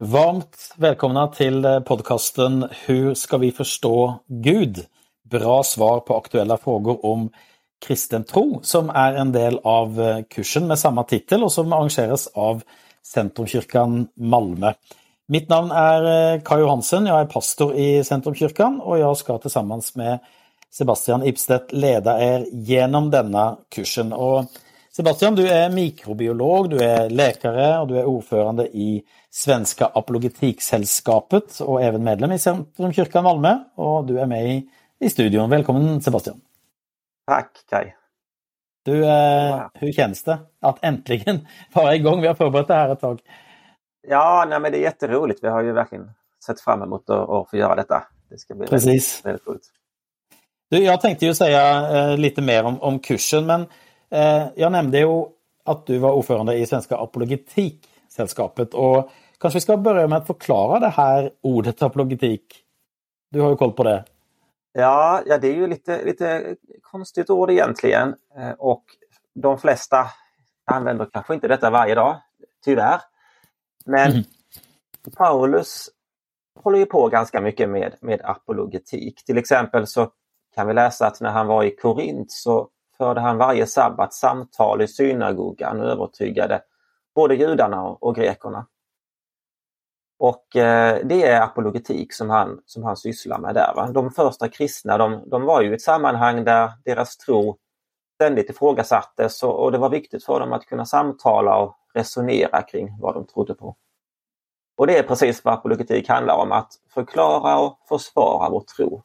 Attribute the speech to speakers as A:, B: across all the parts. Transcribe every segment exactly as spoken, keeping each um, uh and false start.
A: Varmt välkomna till podcasten Hur ska vi förstå Gud? Bra svar på aktuella frågor om kristen tro, som är en del av kursen med samma titel och som arrangeras av Centrumkyrkan Malmö. Mitt namn är Kai Johansen, jag är pastor i Centrumkyrkan och jag ska tillsammans med Sebastian Ibstedt leda er genom denna kursen. Och Sebastian, du är mikrobiolog, du är läkare och du är ordförande i Svenska Apologetiksällskapet och även medlem i Centrumkyrkan Malmö, och du är med i, i studion. Välkommen Sebastian.
B: Tack Kai.
A: Du, eh, wow. Hur känns det att äntligen vara igång? Vi har förberett det här ett tag.
B: Ja, nej, men det är jätteroligt. Vi har ju verkligen sett fram emot att, att få göra detta. Det ska bli
A: Precis.
B: väldigt, väldigt roligt.
A: Du, jag tänkte ju säga eh, lite mer om, om kursen, men eh, jag nämnde ju att du var ordförande i Svenska Apologetiksällskapet, och kanske vi ska börja med att förklara det här ordet apologetik. Du har ju koll på det.
B: Ja, ja det är ju lite, lite konstigt ord egentligen, och de flesta använder kanske inte detta varje dag, tyvärr. Men mm. Paulus håller ju på ganska mycket med, med apologetik. Till exempel så kan vi läsa att när han var i Korint så förde han varje sabbat samtal i synagogan och övertygade både judarna och, och grekerna. Och eh, det är apologetik som han, som han sysslar med där. Va? De första kristna, de, de var ju i ett sammanhang där deras tro ständigt ifrågasattes, och, och det var viktigt för dem att kunna samtala och resonera kring vad de trodde på. Och det är precis vad apologetik handlar om, att förklara och försvara vår tro.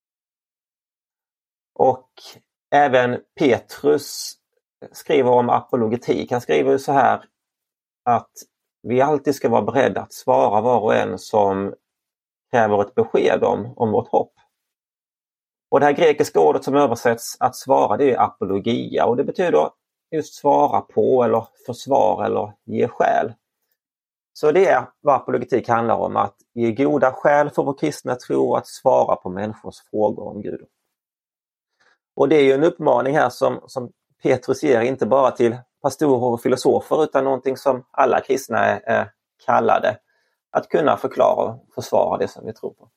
B: Och även Petrus skriver om apologetik. Han skriver så här att vi alltid ska vara beredda att svara var och en som kräver ett besked om, om vårt hopp. Och det här grekiska ordet som översätts att svara, det är apologia, och det betyder just svara på eller försvara eller ge skäl. Så det är vad apologetik handlar om, att ge goda skäl för vår kristna tro, att svara på människors frågor om Gud. Och det är ju en uppmaning här som, som Petrus ger inte bara till pastorer och filosofer, utan någonting som alla kristna är, är kallade att kunna förklara och försvara det som vi tror på.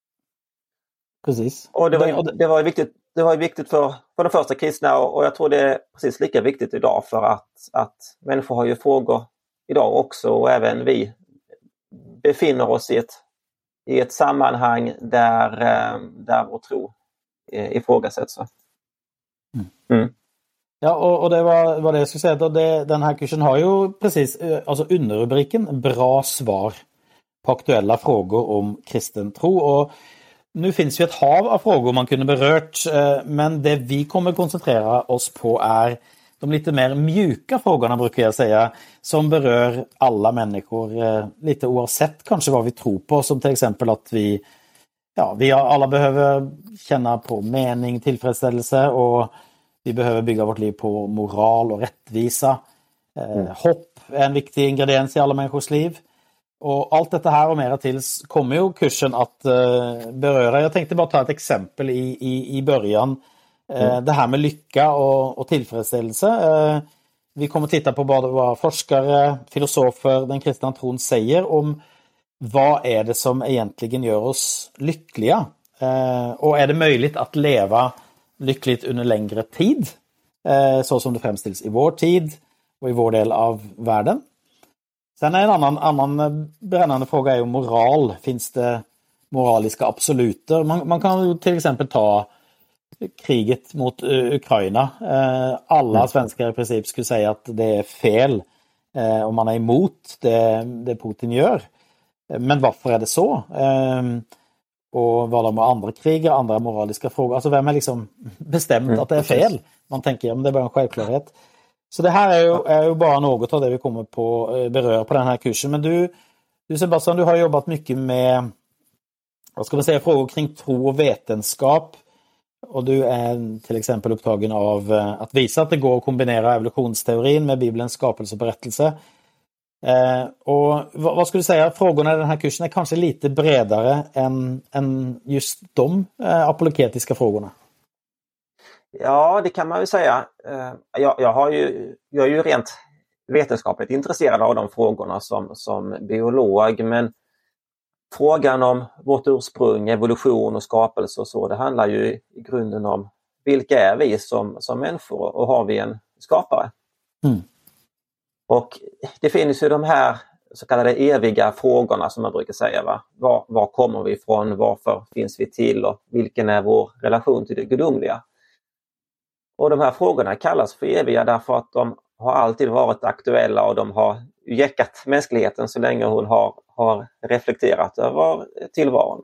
A: Precis.
B: Och det var, det var viktigt, det var viktigt för, för de första kristna, och jag tror det är precis lika viktigt idag, för att, att människor har ju frågor idag också, och även vi befinner oss i ett, i ett sammanhang där, där vår tro ifrågasätts.
A: Mm. Mm. Ja, och, och det var, var det jag skulle säga. Det, den här kursen har ju precis, alltså underrubriken bra svar på aktuella frågor om kristen tro. Och nu finns ju ett hav av frågor man kunde berört, men det vi kommer koncentrera oss på är de lite mer mjuka frågorna, brukar jag säga, som berör alla människor, lite oavsett kanske vad vi tror på, som till exempel att vi, ja, vi alla behöver känna på mening, tillfredsställelse, och vi behöver bygga vårt liv på moral och rättvisa. Eh, mm. Hopp är en viktig ingrediens i alla människors liv. Och allt detta här och mera till kommer ju kursen att eh, beröra. Jag tänkte bara ta ett exempel i, i, i början. Eh, mm. Det här med lycka och, och tillfredsställelse. Eh, vi kommer titta på vad, vad forskare, filosofer, den kristna tron säger om vad är det som egentligen gör oss lyckliga. Eh, och är det möjligt att leva lyckligt under längre tid, eh, så som det framställs i vår tid och i vår del av världen. Sen är en annan, annan brännande fråga är om moral. Finns det moraliska absoluter? Man, man kan till exempel ta kriget mot uh, Ukraina. Eh, alla mm. svenskar i princip skulle säga att det är fel eh, om man är emot det, det Putin gör. Men varför är det så? Eh, Och vad de har andra krig och andra moraliska frågor. Alltså vem är liksom bestämt mm, att det är fel? Man tänker, ja, men det är bara en självklarhet. Så det här är ju, är ju bara något av det vi kommer på beröra på den här kursen. Men du, du Sebastian, du har jobbat mycket med, vad ska man säga, frågor kring tro och vetenskap. Och du är till exempel upptagen av att visa att det går att kombinera evolutionsteorin med Bibelns skapelseberättelse. Eh, och vad, vad skulle du säga, frågorna i den här kursen är kanske lite bredare än, än just de eh, apologetiska frågorna?
B: Ja, det kan man ju säga. Eh, jag, jag, har ju, jag är ju rent vetenskapligt intresserad av de frågorna som, som biolog, men frågan om vårt ursprung, evolution och skapelse och så, det handlar ju i grunden om vilka är vi som, som människor och har vi en skapare? Mm. Och det finns ju de här så kallade eviga frågorna som man brukar säga. Va? Var, var kommer vi ifrån? Varför finns vi till? Och vilken är vår relation till det gudomliga? Och de här frågorna kallas för eviga därför att de har alltid varit aktuella och de har jäckat mänskligheten så länge hon har, har reflekterat över tillvaron.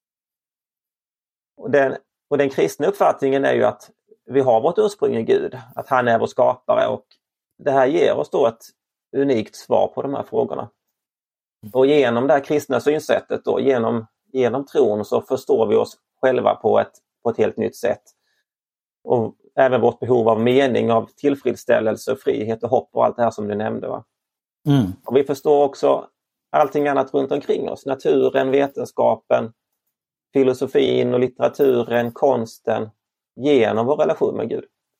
B: Och den, och den kristna uppfattningen är ju att vi har vårt ursprung i Gud, att han är vår skapare, och det här ger oss då ett unikt svar på de här frågorna. Och genom det här kristna synsättet då, genom, genom tron, så förstår vi oss själva på ett, på ett helt nytt sätt. Och även vårt behov av mening, av tillfredsställelse, frihet och hopp och allt det här som du nämnde. Va? Mm. Och vi förstår också allting annat runt omkring oss. Naturen, vetenskapen, filosofin och litteraturen, konsten, genom vår relation med Gud.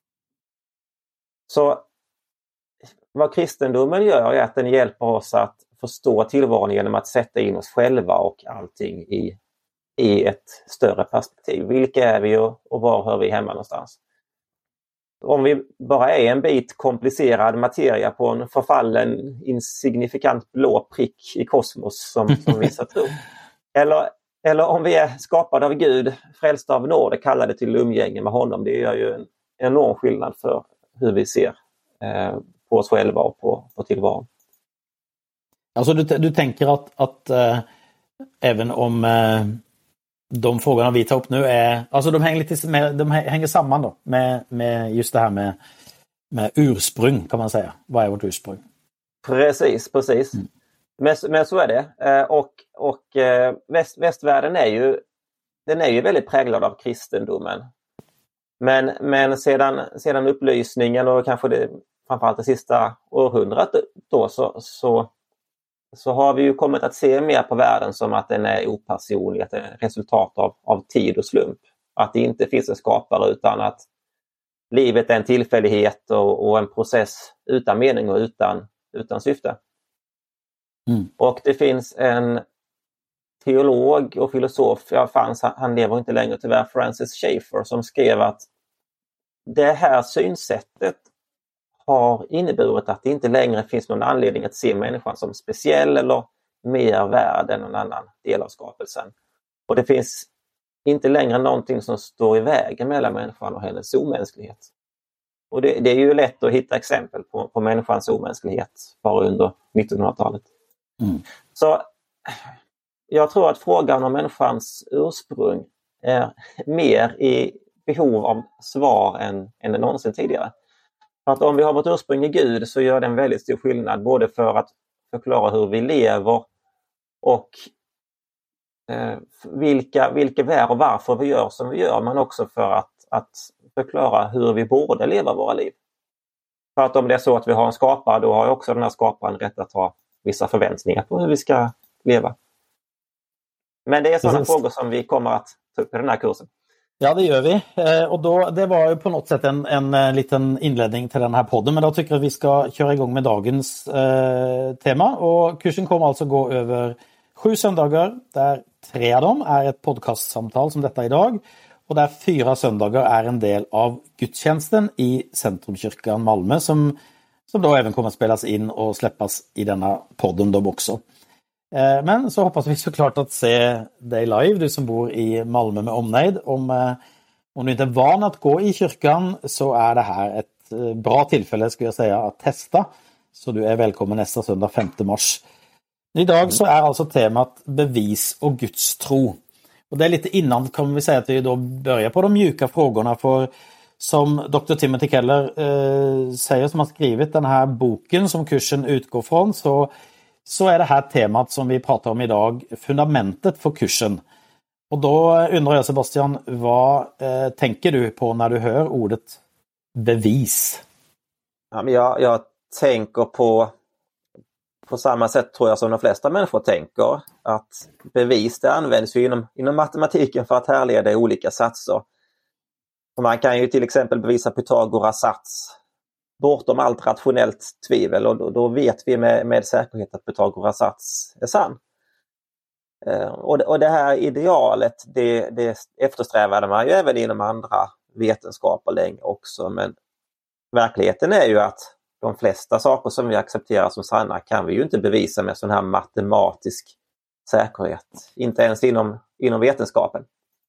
B: Så vad kristendomen gör är att den hjälper oss att förstå tillvaron genom att sätta in oss själva och allting i, i ett större perspektiv. Vilka är vi och, och var hör vi hemma någonstans? Om vi bara är en bit komplicerad materia på en förfallen insignifikant blå prick i kosmos som, som vissa tror. Eller, eller om vi är skapade av Gud, frälsta av nåd, kallade till umgänge med honom. Det gör ju en enorm skillnad för hur vi ser eh, på oss själva och på, på tillvaron.
A: Alltså du, du tänker att, att äh, även om äh, de frågorna vi tar upp nu är, alltså de hänger lite med, de hänger samman då med, med just det här med, med ursprung, kan man säga. Vad är vårt ursprung?
B: Precis, precis. Mm. Men, men så är det. Och, och väst, västvärlden är ju, den är ju väldigt präglad av kristendomen. Men, men sedan, sedan upplysningen och kanske det, framförallt det sista århundradet då, så, så så har vi ju kommit att se mer på världen som att den är opersonlig, att det är resultat av, av tid och slump. Att det inte finns en skapare utan att livet är en tillfällighet och, och en process utan mening och utan, utan syfte. Mm. Och det finns en teolog och filosof, ja, fanns, han lever inte längre tyvärr, Francis Schaeffer, som skrev att det här synsättet har inneburit att det inte längre finns någon anledning att se människan som speciell eller mer värd än någon annan del av skapelsen. Och det finns inte längre någonting som står i vägen mellan människan och hennes omänsklighet. Och det, det är ju lätt att hitta exempel på, på människans omänsklighet bara under nittonhundratalet. Mm. Så jag tror att frågan om människans ursprung är mer i behov av svar än, än det någonsin tidigare. För att om vi har vårt ursprung i Gud så gör det en väldigt stor skillnad både för att förklara hur vi lever och eh, vilka, vilka vi är och varför vi gör som vi gör, men också för att, att förklara hur vi borde leva våra liv. För att om det är så att vi har en skapare, då har också den här skaparen rätt att ha vissa förväntningar på hur vi ska leva. Men det är sådana Precis. frågor som vi kommer att ta upp i den här kursen.
A: Ja, det gör vi. Och då, det var ju på något sätt en, en liten inledning till den här podden. Men då tycker jag att vi ska köra igång med dagens eh, tema. Och kursen kommer alltså gå över sju söndagar. Där tre av dem är ett podcastsamtal som detta idag. Och där fyra söndagar är en del av gudstjänsten i Centrumkyrkan Malmö. Som, som då även kommer att spelas in och släppas i denna podden då också. Men så hoppas vi såklart att se dig live, du som bor i Malmö med omnejd. Om, om du inte är van att gå i kyrkan så är det här ett bra tillfälle, skulle jag säga, att testa. Så du är välkommen nästa söndag femte mars. Idag så är alltså temat bevis och Guds tro. Och det är lite innan kommer vi säga att vi då börjar på de mjuka frågorna. För som doktor Timothy Keller eh, säger, som har skrivit den här boken som kursen utgår från, så Så är det här temat som vi pratar om idag fundamentet för kursen. Och då undrar jag, Sebastian, vad eh, tänker du på när du hör ordet bevis?
B: Ja, men jag, jag tänker på på samma sätt tror jag som de flesta människor tänker. Att bevis det används ju inom, inom matematiken för att härleda olika satser. Och man kan ju till exempel bevisa Pythagoras sats. bortom allt rationellt tvivel, och då, då vet vi med, med säkerhet att Pythagoras sats är sann. Eh, och, det, och det här idealet, det, det eftersträvade man ju även inom andra vetenskaper länge också, men verkligheten är ju att de flesta saker som vi accepterar som sanna kan vi ju inte bevisa med sån här matematisk säkerhet. Inte ens inom, inom vetenskapen.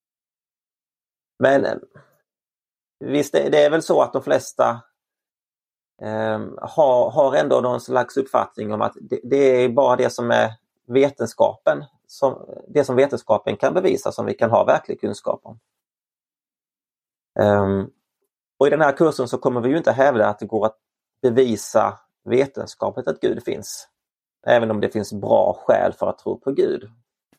B: Men visst, det, det är väl så att de flesta eh, har, har ändå någon slags uppfattning om att det, det är bara det som är vetenskapen, som, det som vetenskapen kan bevisa, som vi kan ha verklig kunskap om. Um, och i den här kursen så kommer vi ju inte hävda att det går att bevisa vetenskapligt att Gud finns. Även om det finns bra skäl för att tro på Gud.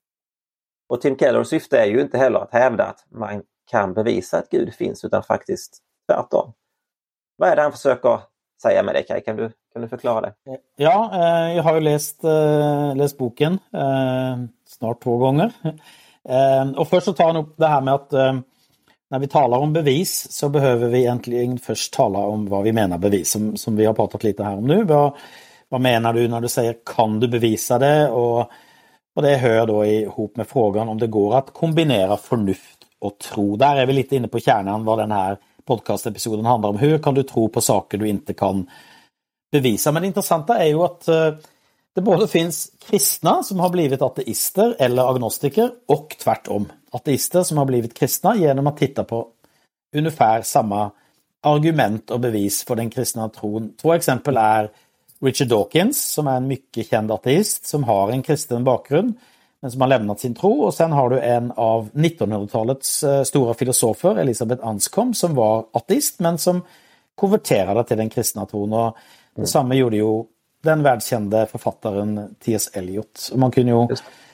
B: Och Tim Kellers syfte är ju inte heller att hävda att man kan bevisa att Gud finns, utan faktiskt tvärtom. Vad är det han försöker säga med det, Kaj? Kan du, kan du förklara det?
A: Ja, eh, jag har ju läst, eh, läst boken eh, snart två gånger. Eh, och först så tar han upp det här med att eh, när vi talar om bevis så behöver vi egentligen först tala om vad vi menar bevis, som, som vi har pratat lite här om nu. Vad, vad menar du när du säger kan du bevisa det? Och, och det hör då ihop med frågan om det går att kombinera förnuft och tro. Där är vi lite inne på kärnan vad den här podcastepisoden handlar om. Hur kan du tro på saker du inte kan bevisa? Men det intressanta är ju att eh, det både finns kristna som har blivit ateister eller agnostiker och tvärtom. Ateister som har blivit kristna genom att titta på ungefär samma argument och bevis för den kristna tron. Två exempel är Richard Dawkins, som är en mycket känd ateist som har en kristen bakgrund men som har lämnat sin tro, och sen har du en av nittonhundratalets stora filosofer, Elisabeth Anscombe, som var ateist men som konverterade till den kristna tron, och detsamma gjorde ju den världskände författaren T S Eliot. Och man kunde ju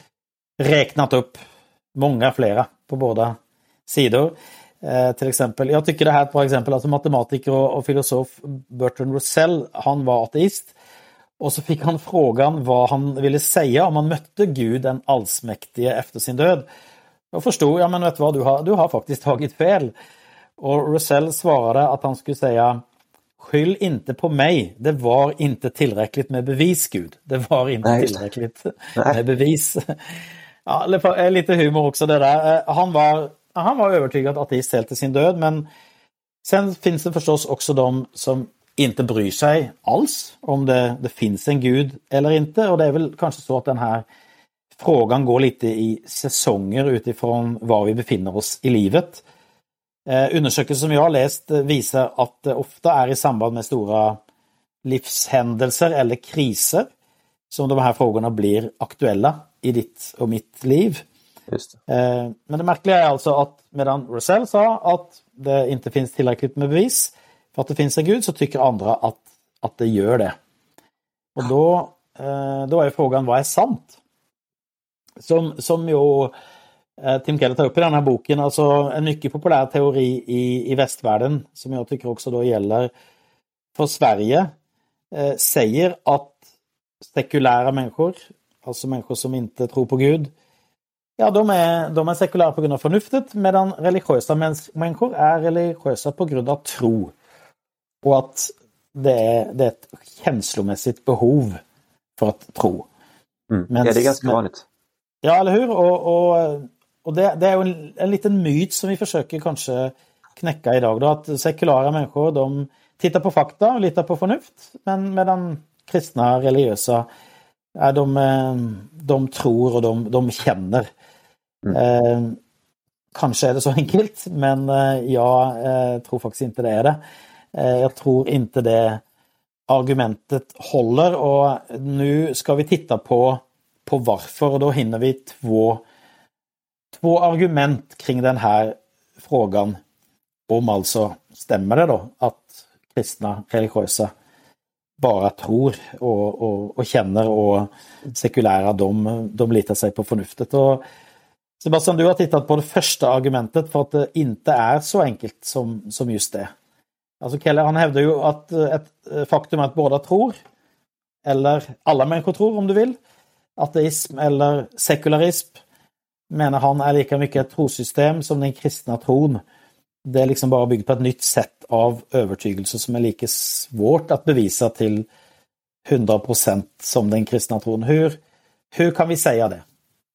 A: räknat upp många flera på båda sidor. Eh, till exempel, jag tycker det här är ett bra exempel, alltså matematiker och, och filosof Bertrand Russell, han var ateist. Och så fick han frågan vad han ville säga om han mötte Gud, den allsmäktige, efter sin död. Jag förstod, ja men vet du vad, du har, du har faktiskt tagit fel. Och Russell svarade att han skulle säga: skyll inte på mig, det var inte tillräckligt med bevis, Gud. Det var inte Nej. tillräckligt Nej. med bevis. Ja, lite humor också det där. Han var, han var övertygad ateist helt till sin död, men sen finns det förstås också de som inte bryr sig alls om det, det finns en Gud eller inte, och det är väl kanske så att den här frågan går lite i säsonger utifrån var vi befinner oss i livet. Eh, undersökelser som jag har läst visar att det ofta är i samband med stora livshändelser eller kriser som de här frågorna blir aktuella i ditt och mitt liv. Just det. Eh, men det märkliga är alltså att medan Russell sa att det inte finns tillräckligt med bevis för att det finns en Gud, så tycker andra att, att det gör det. Och då, eh, då är frågan, vad är sant? Som, som ju eh, Tim Keller tar upp i den här boken, alltså en mycket populär teori i, i västvärlden, som jag tycker också då gäller för Sverige, eh, säger att sekulära människor, alltså människor som inte tror på Gud, ja, de är, de är sekulära på grund av förnuftet, medan religiösa människor är religiösa på grund av tro. Och att det är, det är ett känslomässigt behov för att tro.
B: Mm. Men, ja, det är ganska men, vanligt.
A: Ja, eller hur? Och, och, och det, det är en, en liten myt som vi försöker kanske knäcka idag. Då, att sekulära människor, de tittar på fakta och litar på förnuft. Men medan kristna, religiösa, ja, de, de tror och de, de känner. Mm. Eh, kanske är det så enkelt, men jag eh, tror faktiskt inte det är det. Eh, jag tror inte det argumentet håller, och nu ska vi titta på, på varför, och då hinner vi två, två argument kring den här frågan, om alltså stämmer det då att kristna, religiösa bara tror och, och, och känner, och sekulära de, de litar sig på förnuftet. Och Sebastian, du har tittat på det första argumentet för att det inte är så enkelt som, som just det. Alltså Keller, han hävdar ju att ett faktum är att båda tror, eller alla människor tror om du vill, ateism eller sekularism, menar han är lika mycket ett trosystem som den kristna tron. det är liksom bara byggt på ett nytt sätt av övertygelse som är lika svårt att bevisa till hundra procent som den kristna tron. Hur, hur kan vi säga det?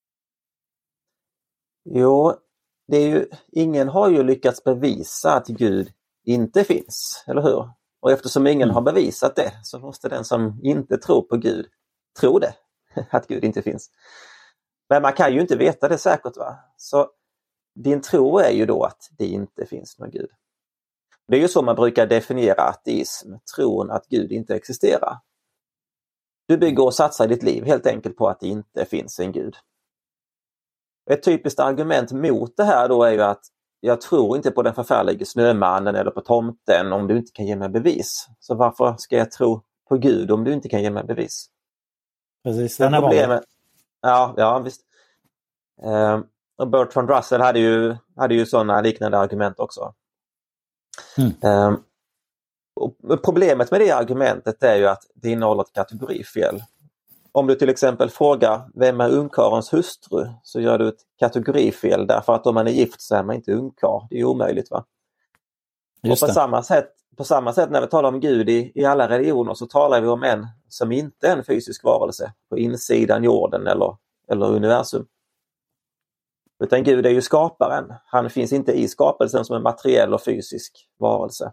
B: Jo, det är ju, ingen har ju lyckats bevisa att Gud inte finns, eller hur? Och eftersom ingen mm. har bevisat det så måste den som inte tror på Gud tro det, att Gud inte finns. Men man kan ju inte veta det säkert, va? Så din tro är ju då att det inte finns någon Gud. Det är ju så man brukar definiera ateism, tron att Gud inte existerar. Du bygger och satsar ditt liv helt enkelt på att det inte finns en Gud. Ett typiskt argument mot det här då är ju att jag tror inte på den förfärliga snömannen eller på tomten om du inte kan ge mig bevis. Så varför ska jag tro på Gud om du inte kan ge mig bevis?
A: Precis, den är problemet.
B: Ja, ja, visst. Uh, och Bertrand Russell hade ju, hade ju sådana liknande argument också. Mm. Uh, och problemet med det argumentet är ju att det innehåller ett kategorifel. Om du till exempel frågar vem är ungkarlens hustru så gör du ett kategorifel därför att om man är gift så är man inte ungkarl. Det är omöjligt, va? Just och på samma, sätt, på samma sätt när vi talar om Gud i, i alla religioner så talar vi om en som inte är en fysisk varelse på insidan jorden eller, eller universum. Utan Gud är ju skaparen. Han finns inte i skapelsen som en materiell och fysisk varelse.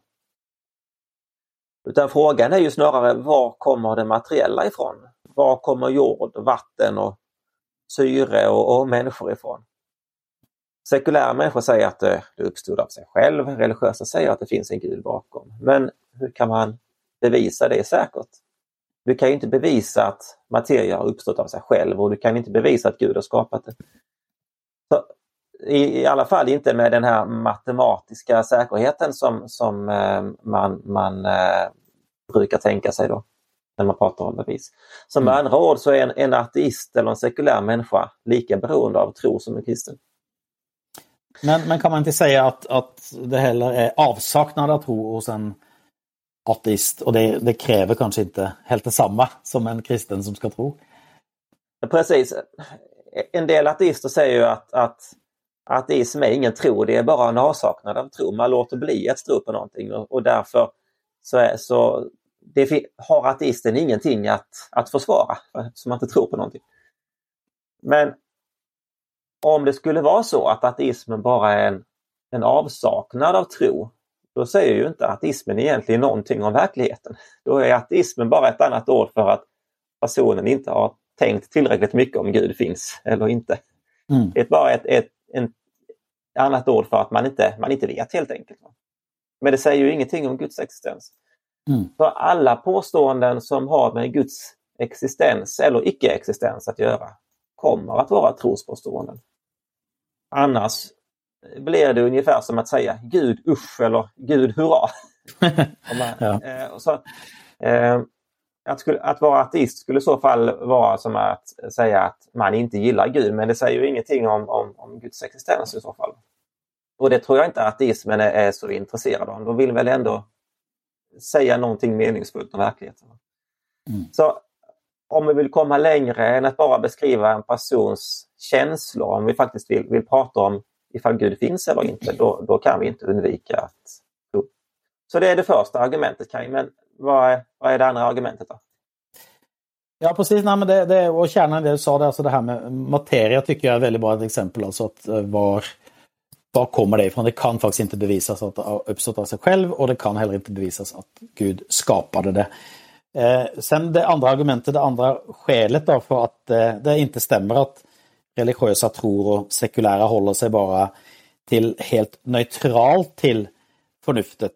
B: Utan frågan är ju snarare var kommer det materiella ifrån? Var kommer jord, vatten och syre och, och människor ifrån? Sekulära människor säger att det, det uppstod av sig själv. Religiösa säger att det finns en Gud bakom. Men hur kan man bevisa det säkert? Du kan ju inte bevisa att materia har uppstått av sig själv och du kan inte bevisa att Gud har skapat det. Så, i, I alla fall inte med den här matematiska säkerheten som, som eh, man, man eh, brukar tänka sig då. När man pratar om bevis. Som med andra ord så är en, en ateist eller en sekulär människa lika beroende av tro som en kristen.
A: Men, men kan man inte säga att, att det heller är avsaknad av tro hos en ateist och det, det kräver kanske inte helt detsamma som en kristen som ska tro?
B: Precis. En del ateister säger ju att, att ateism är ingen tro, det är bara en avsaknad av tro. Man låter bli att tro på någonting och, och därför så, är, så det har ateisten ingenting att, att försvara som man inte tror på någonting. Men om det skulle vara så att ateismen bara är en, en avsaknad av tro, då säger ju inte ateismen egentligen någonting om verkligheten. Då är ateismen bara ett annat ord för att personen inte har tänkt tillräckligt mycket om Gud finns eller inte. Mm. Det är bara ett, ett en annat ord för att man inte, man inte vet helt enkelt. Men det säger ju ingenting om Guds existens. Mm. Så alla påståenden som har med Guds existens eller icke-existens att göra kommer att vara trospåståenden. Annars blir det ungefär som att säga Gud usch eller Gud hurra. man, ja. eh, och så, eh, att, skulle, att vara ateist skulle i så fall vara som att säga att man inte gillar Gud, men det säger ju ingenting om, om, om Guds existens i så fall. Och det tror jag inte att ateismen är, är så intresserad av. De vill väl ändå säga någonting meningsfullt om verkligheten. Mm. Så om vi vill komma längre än att bara beskriva en persons känslor, om vi faktiskt vill, vill prata om ifall Gud finns eller inte, då, då kan vi inte undvika att tro. Så det är det första argumentet, Kaj. Men vad är, vad är det andra argumentet då?
A: Ja, precis. Nej, men det, det, och kärnan det du sa, det, alltså det här med materia tycker jag är väldigt bra ett exempel. Alltså att var, var kommer det ifrån? Det kan faktiskt inte bevisas att det har uppstått av sig själv och det kan heller inte bevisas att Gud skapade det. Eh, sen det andra argumentet, det andra skälet då för att eh, det inte stämmer att religiösa tror och sekulära håller sig bara till helt neutralt till förnuftet.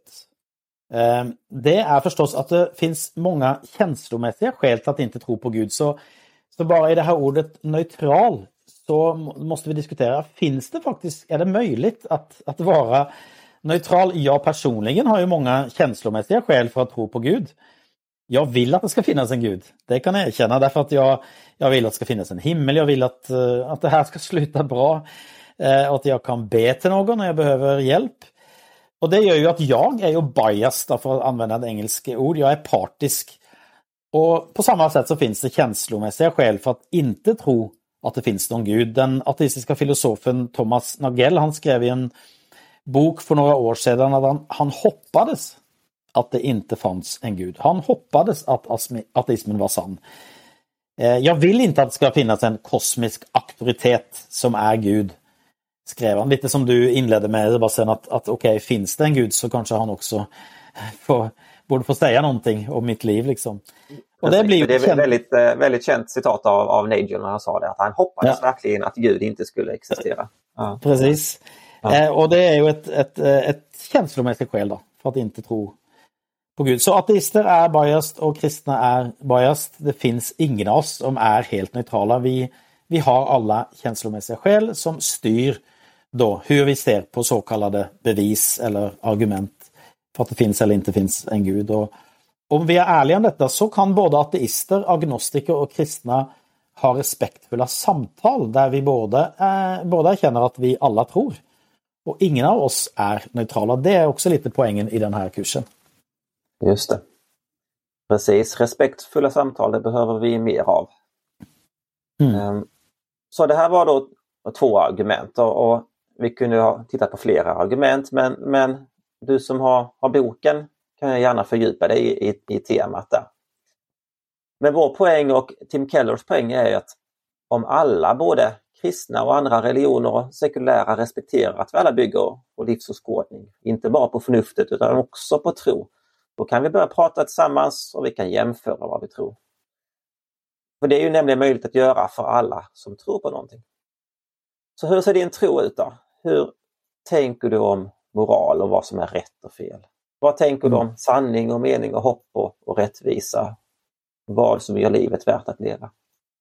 A: Eh, det är förstås att det finns många känslomässiga skäl till att inte tro på Gud. Så, så bara i det här ordet neutral så måste vi diskutera, finns det faktiskt, är det möjligt att, att vara neutral? Jag personligen har ju många känslomässiga skäl för att tro på Gud. Jag vill att det ska finnas en Gud. Det kan jag erkänna därför att jag, jag vill att det ska finnas en himmel. Jag vill att, att det här ska sluta bra. Eh, att jag kan be till någon när jag behöver hjälp. Och det gör ju att jag är ju biased, för att använda ett engelskt ord. Jag är partisk. Och på samma sätt så finns det känslomässiga skäl för att inte tro att det finns någon Gud. Den ateistiska filosofen Thomas Nagel, han skrev i en bok för några år sedan att han, han hoppades att det inte fanns en gud. Han hoppades att ateismen var sann. Jag vill inte att det ska finnas en kosmisk auktoritet som är Gud, skrev han. Lite som du inledde med, bara sen att, att okej, okay, finns det en Gud så kanske han också får, borde få säga någonting om mitt liv. Liksom. Och det, blir
B: det är ett väldigt, väldigt känt citat av, av Nagel när han sa det, att han hoppades ja. verkligen att Gud inte skulle existera. Ja.
A: Precis. Ja. Eh, och det är ju ett, ett, ett känslomässigt skäl då, för att inte tro på Gud. Så ateister är biased och kristna är biased. Det finns ingen av oss som är helt neutrala. Vi, vi har alla känslomässiga skäl som styr då hur vi ser på så kallade bevis eller argument för att det finns eller inte finns en Gud. Och om vi är ärliga om detta så kan både ateister, agnostiker och kristna ha respektfulla samtal där vi både, eh, båda känner att vi alla tror. Och ingen av oss är neutrala. Det är också lite poängen i den här kursen.
B: Just det. Precis, respektfulla samtal, det behöver vi mer av. Mm. Så det här var då två argument och vi kunde ha tittat på flera argument, men, men du som har, har boken kan jag gärna fördjupa dig i, i, i temat där. Men vår poäng och Tim Kellers poäng är att om alla, både kristna och andra religioner och sekulära, respekterar att vi alla bygger vår livsåskådning, inte bara på förnuftet utan också på tro, då kan vi börja prata tillsammans och vi kan jämföra vad vi tror. För det är ju nämligen möjligt att göra för alla som tror på någonting. Så hur ser din tro ut då? Hur tänker du om moral och vad som är rätt och fel? Vad tänker mm. du om sanning och mening och hopp och, och rättvisa? Vad som gör livet värt att leva?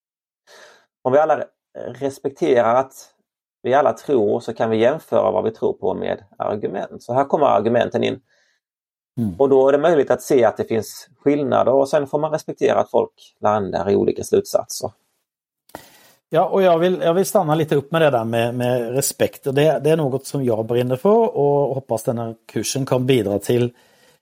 B: Om vi alla respekterar att vi alla tror, så kan vi jämföra vad vi tror på med argument. Så här kommer argumenten in. Mm. Och då är det möjligt att se att det finns skillnader och sen får man respektera att folk landar i olika slutsatser.
A: Ja, och jag vill, jag vill stanna lite upp med det där med, med respekt. Och det, det är något som jag brinner för och hoppas den här kursen kan bidra till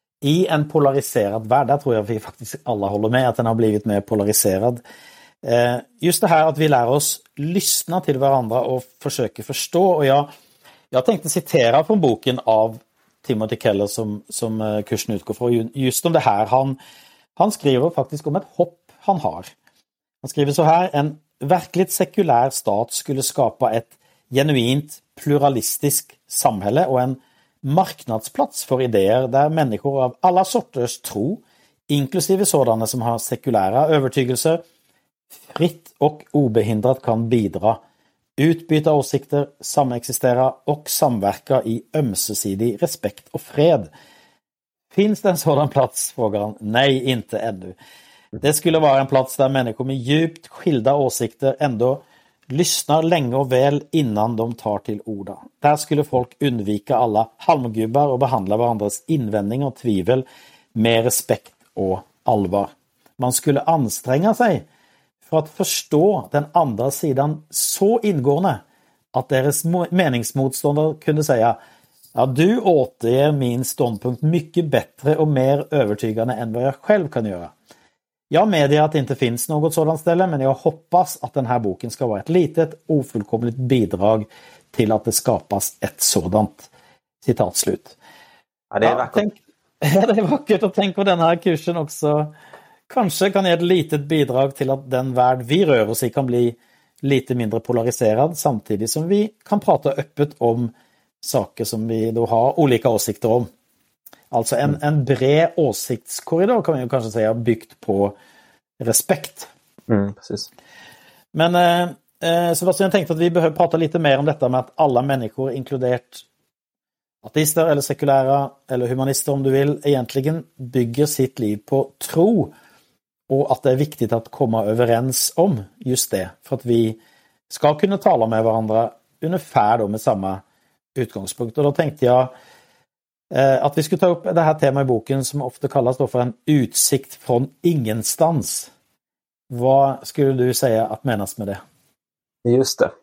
A: i en polariserad värld. Där tror jag vi faktiskt alla håller med att den har blivit mer polariserad. Eh, just det här att vi lär oss lyssna till varandra och försöker förstå. Och jag, jag tänkte citera från boken av Timothy Keller som, som kursen utgår från. Just om det här. Han, han skriver faktiskt om ett hopp han har. Han skriver så här: en verkligt sekulär stat skulle skapa ett genuint pluralistiskt samhälle och en marknadsplats för idéer där människor av alla sorters tro, inklusive sådana som har sekulära övertygelser, fritt och obehindrat kan bidra, utbyta åsikter, samexistera och samverka i ömsesidig respekt och fred. Finns det en sådan plats? Frågar han. Nej, inte ännu. Det skulle vara en plats där människor med djupt skilda åsikter ändå lyssnar länge och väl innan de tar till orda. Där skulle folk undvika alla halmgubbar och behandla varandras invändningar och tvivel med respekt och allvar. Man skulle anstränga sig för att förstå den andra sidan så ingående att deras meningsmotståndare kunde säga: ja, du återger min ståndpunkt mycket bättre och mer övertygande än vad jag själv kan göra. Jag medger att det inte finns något sådant ställe, men jag hoppas att den här boken ska vara ett litet ofullkomligt bidrag till att det skapas ett sådant. Citatslut.
B: Ja, det är vackert.
A: Ja, tänk, ja, det är vackert att tänka på den här kursen också. Kanske kan ge ett litet bidrag till att den värld vi rör oss i kan bli lite mindre polariserad, samtidigt som vi kan prata öppet om saker som vi då har olika åsikter om. Alltså en, mm. en bred åsiktskorridor kan man ju kanske säga, byggt på respekt.
B: Mm, precis.
A: Men eh, Sebastian, jag tänkte att vi behöver prata lite mer om detta med att alla människor, inkluderat ateister eller sekulära eller humanister om du vill, egentligen bygger sitt liv på tro. Och att det är viktigt att komma överens om just det. För att vi ska kunna tala med varandra ungefär då med samma utgångspunkt. Och då tänkte jag eh, att vi skulle ta upp det här temat i boken som ofta kallas då för en utsikt från ingenstans. Vad skulle du säga att menas med det?
B: Just det.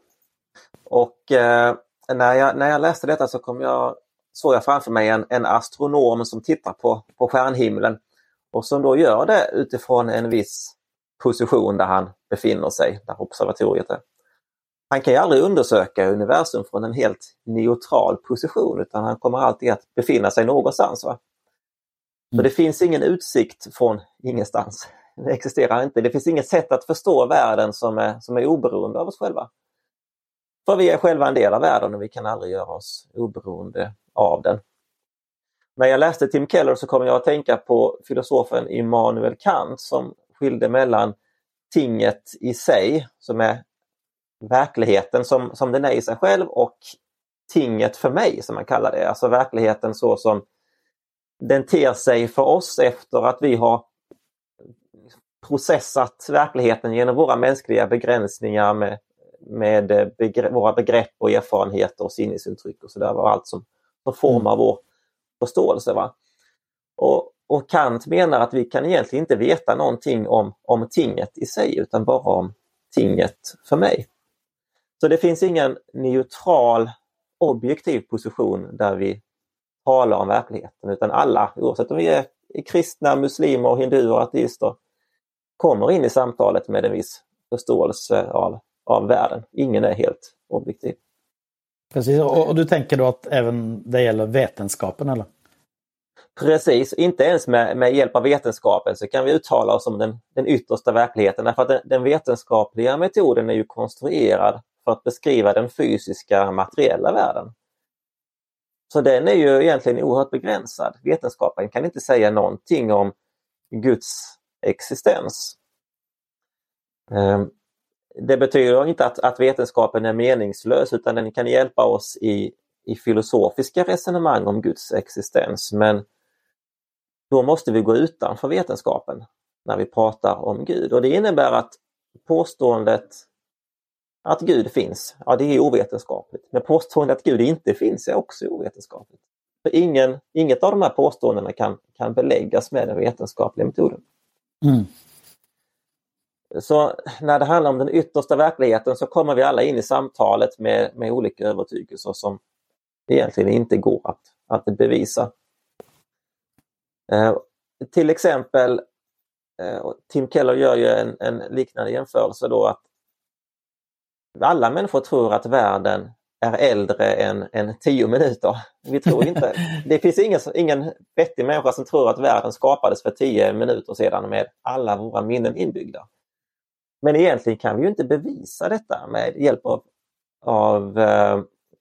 B: Och eh, när, jag, när jag läste detta så kom jag, såg jag framför mig en, en astronom som tittar på, på stjärnhimlen. Och som då gör det utifrån en viss position där han befinner sig, där observatoriet är. han kan ju aldrig undersöka universum från en helt neutral position, utan han kommer alltid att befinna sig någonstans. Va? Så det finns ingen utsikt från ingenstans. Det existerar inte. Det finns inget sätt att förstå världen som är, som är oberoende av oss själva. För vi är själva en del av världen och vi kan aldrig göra oss oberoende av den. När jag läste Tim Keller så kom jag att tänka på filosofen Immanuel Kant som skilde mellan tinget i sig, som är verkligheten som, som den är i sig själv, och tinget för mig, som man kallar det. Alltså verkligheten så som den ter sig för oss efter att vi har processat verkligheten genom våra mänskliga begränsningar med, med begre- våra begrepp och erfarenheter och sinnesintryck och sådär. Och allt som, som formar vår förståelse. Va? Och, och Kant menar att vi kan egentligen inte veta någonting om, om tinget i sig, utan bara om tinget för mig. Så det finns ingen neutral, objektiv position där vi talar om verkligheten, utan alla, oavsett om vi är kristna, muslimer, hinduer och ateister, kommer in i samtalet med en viss förståelse av, av världen. Ingen är helt objektiv.
A: Precis, och, och du tänker då att även det gäller vetenskapen, eller?
B: Precis, inte ens med, med hjälp av vetenskapen så kan vi uttala oss om den, den yttersta verkligheten. Därför att den, den vetenskapliga metoden är ju konstruerad för att beskriva den fysiska materiella världen. Så den är ju egentligen oerhört begränsad. Vetenskapen kan inte säga någonting om Guds existens. Det betyder inte att, att vetenskapen är meningslös, utan den kan hjälpa oss i, i filosofiska resonemang om Guds existens. Men då måste vi gå utanför vetenskapen när vi pratar om Gud. Och det innebär att påståendet att Gud finns, ja, det är ovetenskapligt. Men påståendet att Gud inte finns är också ovetenskapligt. För ingen, inget av de här påståendena kan, kan beläggas med den vetenskapliga metoden.
A: Mm.
B: Så när det handlar om den yttersta verkligheten så kommer vi alla in i samtalet med, med olika övertygelser som egentligen inte går att, att bevisa. Eh, till exempel, eh, Tim Keller gör ju en, en liknande jämförelse då, att alla människor tror att världen är äldre än, än tio minuter. Vi tror inte. Det finns ingen, ingen vettig människa som tror att världen skapades för tio minuter sedan med alla våra minnen inbyggda. Men egentligen kan vi ju inte bevisa detta med hjälp av, av eh,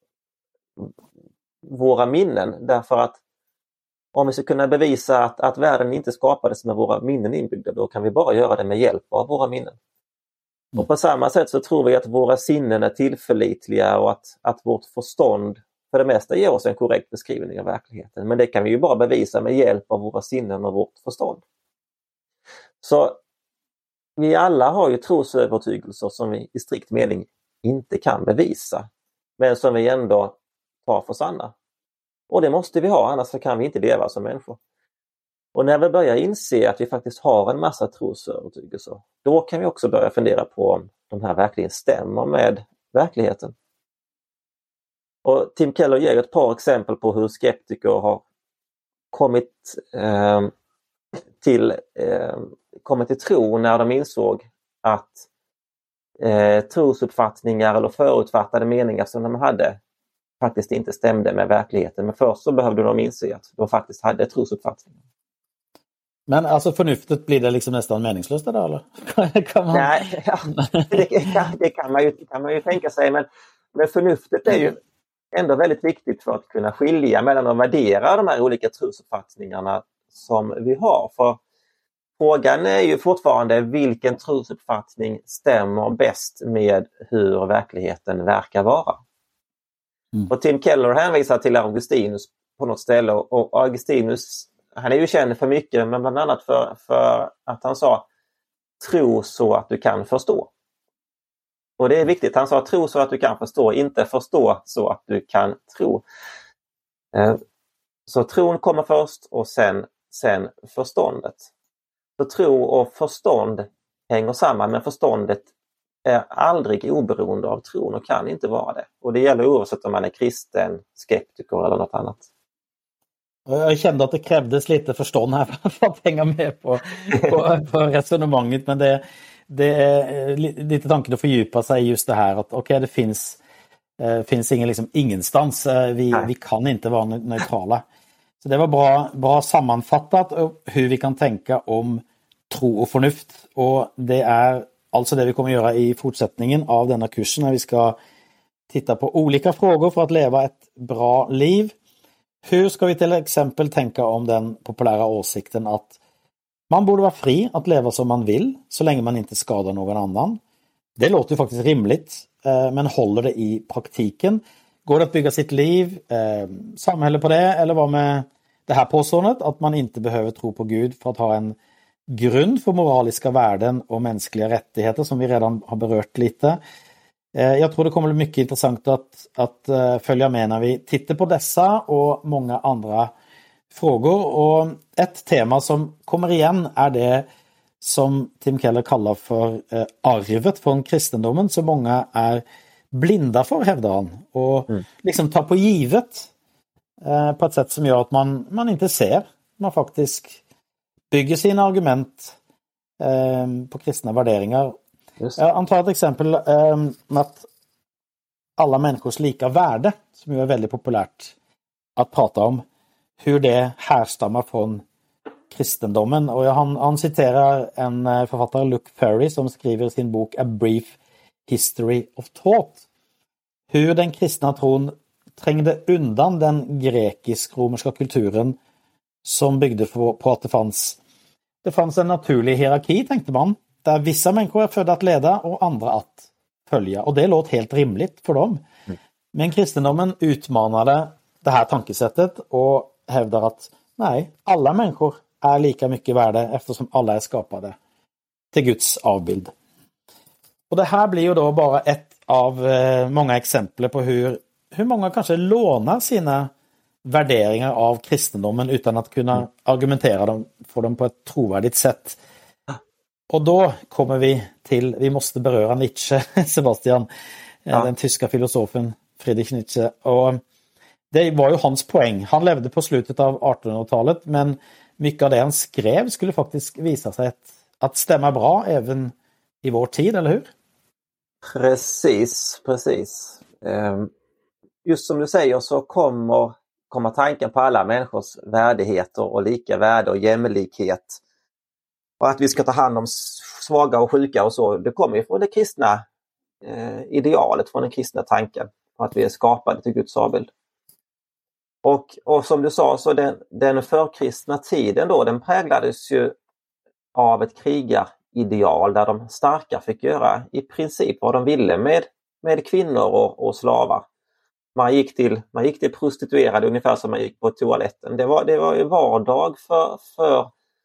B: våra minnen. Därför att om vi ska kunna bevisa att, att världen inte skapades med våra minnen inbyggda, då kan vi bara göra det med hjälp av våra minnen. Och på samma sätt så tror vi att våra sinnen är tillförlitliga och att, att vårt förstånd för det mesta ger oss en korrekt beskrivning av verkligheten. Men det kan vi ju bara bevisa med hjälp av våra sinnen och vårt förstånd. Så vi alla har ju trosövertygelser som vi i strikt mening inte kan bevisa, men som vi ändå tar för sanna. Och det måste vi ha, annars så kan vi inte leva som människor. Och när vi börjar inse att vi faktiskt har en massa trosövertygelser, då kan vi också börja fundera på om de här verkligen stämmer med verkligheten. Och Tim Keller ger ett par exempel på hur skeptiker har kommit eh, till eh, kommit till tro när de insåg att eh, trosuppfattningar eller förutfattade meningar som de hade faktiskt inte stämde med verkligheten. Men först så behövde de inse att de faktiskt hade trosuppfattningar.
A: Men alltså förnuftet, blir det liksom nästan meningslöst där, eller? kan man...
B: Nej, ja, det, kan, det kan, man ju, kan man ju tänka sig. Men, men förnuftet är ju ändå väldigt viktigt för att kunna skilja mellan och värdera de här olika trosuppfattningarna som vi har. För frågan är ju fortfarande vilken trosuppfattning stämmer bäst med hur verkligheten verkar vara. Mm. Och Tim Keller hänvisar till Augustinus på något ställe, och Augustinus, han är ju känd för mycket, men bland annat för, för att han sa tro så att du kan förstå. Och det är viktigt, han sa tro så att du kan förstå, inte förstå så att du kan tro. Så tron kommer först och sen, sen förståndet. Så tro och förstånd hänger samman, men förståndet är aldrig oberoende av tron och kan inte vara det. Och det gäller oavsett om man är kristen, skeptiker eller något annat.
A: Jag kände att det krävdes lite förstånd här för att hänga med på, på, på resonemanget, men det, det är lite tanken att fördjupa sig i just det här att okej, okay, det finns eh, finns ingen liksom ingenstans. Eh, vi, vi kan inte vara neutrala. Så det var bra, bra sammanfattat hur vi kan tänka om tro och förnuft. Och det är alltså det vi kommer göra i fortsättningen av denna kursen när vi ska titta på olika frågor för att leva ett bra liv. Hur ska vi till exempel tänka om den populära åsikten att man borde vara fri att leva som man vill så länge man inte skadar någon annan. Det låter ju faktiskt rimligt, men håller det i praktiken? Går det att bygga sitt liv, eh, samhälle på det, eller vad med det här påståendet att man inte behöver tro på Gud för att ha en grund för moraliska värden och mänskliga rättigheter som vi redan har berört lite. Eh, jag tror det kommer bli mycket intressant att, att uh, följa med när vi tittar på dessa och många andra frågor. Och ett tema som kommer igen är det som Tim Keller kallar för eh, arvet från kristendomen, så många är blinda för, hävdar han, och mm. liksom tar på givet eh, på ett sätt som gör att man, man inte ser. Man faktiskt bygger sina argument eh, på kristna värderingar. Jag antar ett exempel eh, med att alla människors lika värde, som ju är väldigt populärt att prata om, hur det härstammar från kristendomen. Och han, han citerar en författare, Luke Ferry, som skriver i sin bok A Brief History of Thought, hur den kristna tron trängde undan den grekisk-romerska kulturen som byggde på att det fanns, det fanns en naturlig hierarki, tänkte man, där vissa människor är födda att leda och andra att följa. Och det låter helt rimligt för dem. Mm. Men kristendomen utmanade det här tankesättet och hävdar att nej, alla människor är lika mycket värde eftersom alla är skapade till Guds avbild. Och det här blir ju då bara ett av eh, många exempel på hur, hur många kanske lånar sina värderingar av kristendomen utan att kunna mm. argumentera dem för dem på ett trovärdigt sätt. Och då kommer vi till, vi måste beröra Nietzsche, Sebastian, ja. Den tyska filosofen Friedrich Nietzsche. Och det var ju hans poäng. Han levde på slutet av artonhundratalet, men mycket av det han skrev skulle faktiskt visa sig att, att stämma bra även i vår tid, eller hur?
B: Precis, precis. Just som du säger så kommer, kommer tanken på alla människors värdigheter och lika värde och jämlikhet. Och att vi ska ta hand om svaga och sjuka och så. Det kommer ju från det kristna eh, idealet, från den kristna tanken. Att vi är skapade till Guds avbild. Och, och som du sa, så den, den förkristna tiden då, den präglades ju av ett krigarideal där de starka fick göra i princip vad de ville med, med kvinnor och, och slavar. Man gick, till, man gick till prostituerade ungefär som man gick på toaletten. Det var, det var ju vardag för, för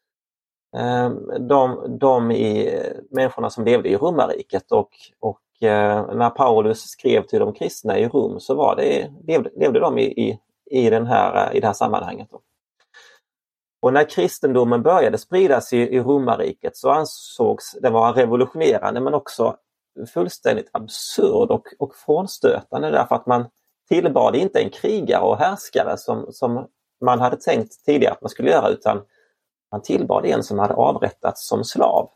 B: eh, de, de i, människorna som levde i romarriket. Och, och eh, när Paulus skrev till de kristna i Rom så var det, levde, levde de i, i I, den här, i det här sammanhanget. Och när kristendomen började spridas i, i romarriket så ansågs det vara revolutionerande men också fullständigt absurd och, och frånstötande, därför att man tillbad inte en krigare och härskare som, som man hade tänkt tidigare att man skulle göra, utan man tillbad en som hade avrättats som slav.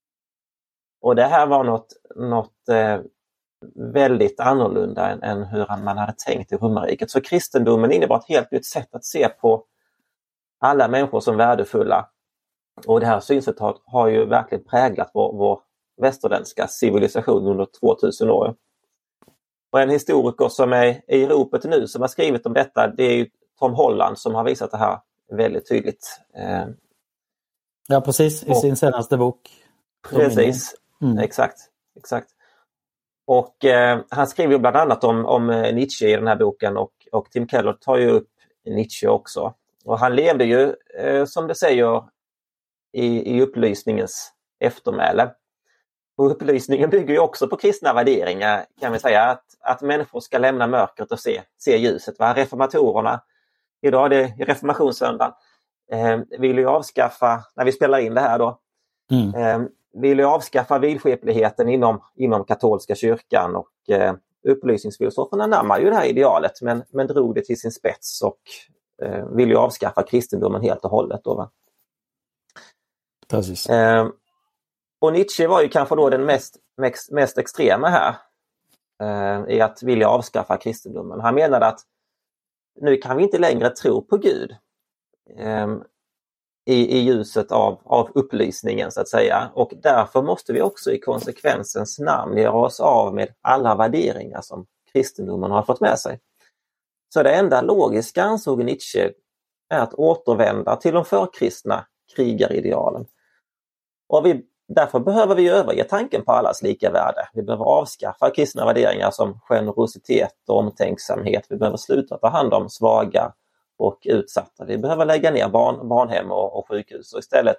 B: Och det här var något, något eh, väldigt annorlunda än, än hur man hade tänkt i romarriket. Så kristendomen innebar ett helt nytt sätt att se på alla människor som värdefulla. Och det här synsättet har, har ju verkligen präglat vår, vår västerländska civilisation under tvåtusen år. Och en historiker som är i ropet nu som har skrivit om detta, det är ju Tom Holland som har visat det här väldigt tydligt.
A: Ja, precis. I sin senaste bok.
B: Precis. Mm. Exakt. Exakt. Och eh, han skriver ju bland annat om, om Nietzsche i den här boken, och, och Tim Keller tar ju upp Nietzsche också. Och han levde ju, eh, som det säger, i, i upplysningens eftermäle. Och upplysningen bygger ju också på kristna värderingar, kan vi säga, att, att människor ska lämna mörkret och se, se ljuset. Va? Reformatorerna, idag är det reformationssöndagen, eh, vill ju avskaffa, när vi spelar in det här då, mm. eh, ville avskaffa vidskepligheten inom, inom katolska kyrkan, och eh, upplysningsfilosoferna nammar ju det här idealet men, men drog det till sin spets och eh, ville ju avskaffa kristendomen helt och hållet. Då, va?
A: Precis.
B: Eh, Och Nietzsche var ju kanske då den mest, mest, mest extrema här eh, i att vilja avskaffa kristendomen. Han menade att nu kan vi inte längre tro på Gud eh, i, i ljuset av, av upplysningen så att säga. Och därför måste vi också i konsekvensens namn göra oss av med alla värderingar som kristendomen har fått med sig. Så det enda logiska, ansåg Nietzsche, är att återvända till de förkristna krigaridealen. Och vi, därför behöver vi överge tanken på allas lika värde. Vi behöver avskaffa kristna värderingar som generositet och omtänksamhet. Vi behöver sluta ta hand om svaga och utsatta. Vi behöver lägga ner barn, barnhem och, och sjukhus. Och istället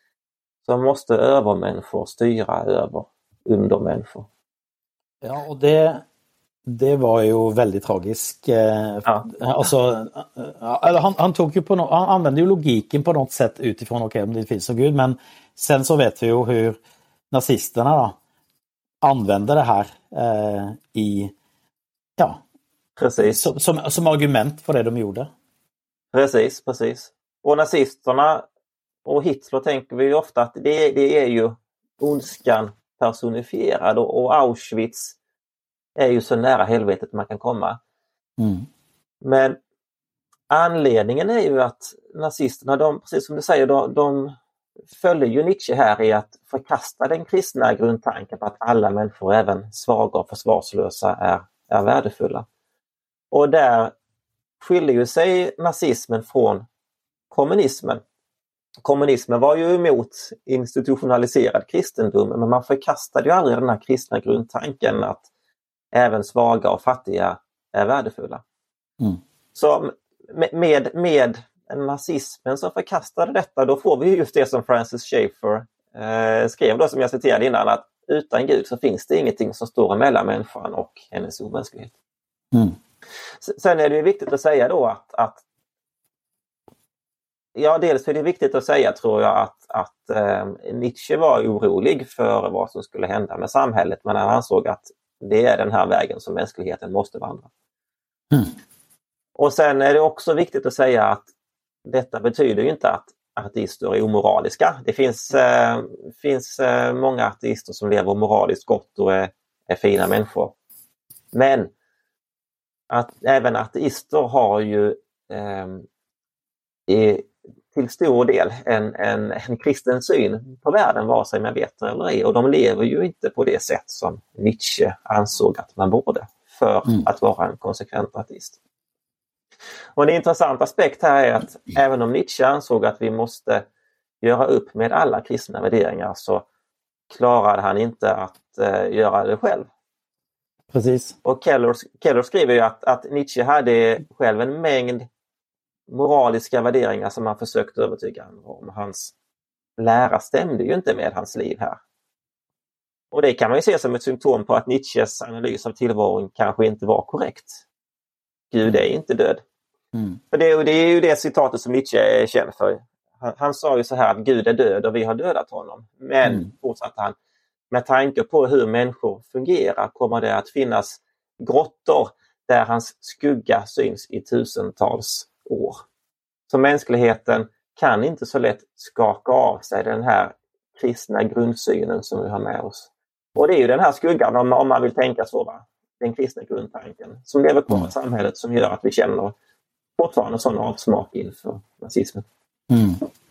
B: så måste övermänniskor styra över undermänniskor.
A: Ja, och det... Det var ju väldigt tragiskt. Ja. Alltså, han, han, tog ju på no, han använde ju logiken på något sätt utifrån okej, okay, om det finns så Gud, men sen så vet vi ju hur nazisterna då använde det här eh, i ja,
B: precis.
A: Som, som, som argument för det de gjorde.
B: Precis, precis. Och nazisterna och Hitler tänker vi ju ofta att det, det är ju ondskan personifierad och, och Auschwitz är ju så nära helvetet man kan komma.
A: Mm.
B: Men anledningen är ju att nazisterna, de, precis som du säger, de, de följer ju Nietzsche här i att förkasta den kristna grundtanken på att alla människor, även svaga och försvarslösa, är, är värdefulla. Och där skiljer ju sig nazismen från kommunismen. Kommunismen var ju emot institutionaliserad kristendom, men man förkastade ju aldrig den här kristna grundtanken att även svaga och fattiga är värdefulla.
A: Mm.
B: Så med, med nazismen som förkastade detta, då får vi just det som Francis Schaeffer eh, skrev då, som jag citerade innan, att utan Gud så finns det ingenting som står emellan människan och hennes omänsklighet.
A: Mm.
B: Sen är det viktigt att säga då att, att ja, dels är det viktigt att säga, tror jag, att, att eh, Nietzsche var orolig för vad som skulle hända med samhället, men han ansåg att det är den här vägen som mänskligheten måste vandra.
A: Mm.
B: Och sen är det också viktigt att säga att detta betyder ju inte att ateister är omoraliska. Det finns, eh, finns eh, många ateister som lever moraliskt gott och är, är fina människor. Men att även ateister har ju eh, i, till stor del en, en, en kristen syn på världen, vare sig man vet eller ej. Och de lever ju inte på det sätt som Nietzsche ansåg att man borde för mm. att vara en konsekvent ateist. Och en intressant aspekt här är att även om Nietzsche ansåg att vi måste göra upp med alla kristna värderingar, så klarade han inte att eh, göra det själv.
A: Precis.
B: Och Keller, Keller skriver ju att, att Nietzsche hade själv en mängd moraliska värderingar som han försökte övertyga om. Hans lära stämde ju inte med hans liv här. Och det kan man ju se som ett symptom på att Nietzsches analys av tillvaron kanske inte var korrekt. Gud är inte död.
A: Mm.
B: För det, och det är ju det citatet som Nietzsche är känd för. Han, han sa ju så här att Gud är död och vi har dödat honom. Men, mm. fortsatte han, med tanke på hur människor fungerar kommer det att finnas grottor där hans skugga syns i tusentals år. Så mänskligheten kan inte så lätt skaka av sig den här kristna grundsynen som vi har med oss. Och det är ju den här skuggan, om, om man vill tänka så, va? Den kristna grundtanken som lever kvar i samhället, som gör att vi känner fortfarande sån avsmak inför nazismen.
A: Mm.